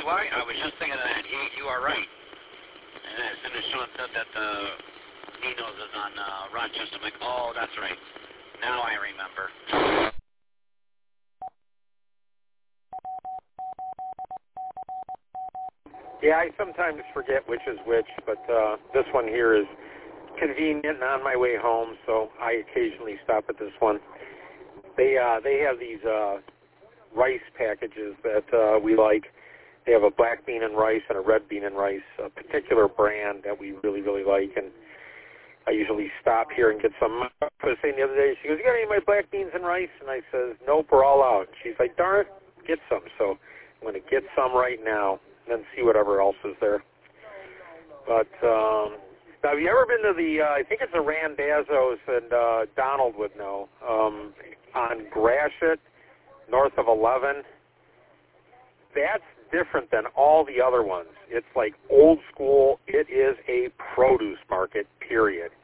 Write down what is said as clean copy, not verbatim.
why? I was just thinking of that. You are right. And as soon as Sean said that Nino's is on Rochester, I'm like, oh, that's right. Now I remember. Yeah, I sometimes forget which is which, but this one here is convenient on my way home, so I occasionally stop at this one. They have these rice packages that we like. They have a black bean and rice and a red bean and rice, a particular brand that we really, really like, and I usually stop here and get some. I was saying the other day, she goes, you got any of my black beans and rice? And I says, nope, we're all out. She's like, darn it, get some. So I'm going to get some right now and then see whatever else is there. But now, have you ever been to the, I think it's a Randazzo's, and Donald would know, on Gratiot, north of 11? That's different than all the other ones. It's like old school. It is a produce market, period.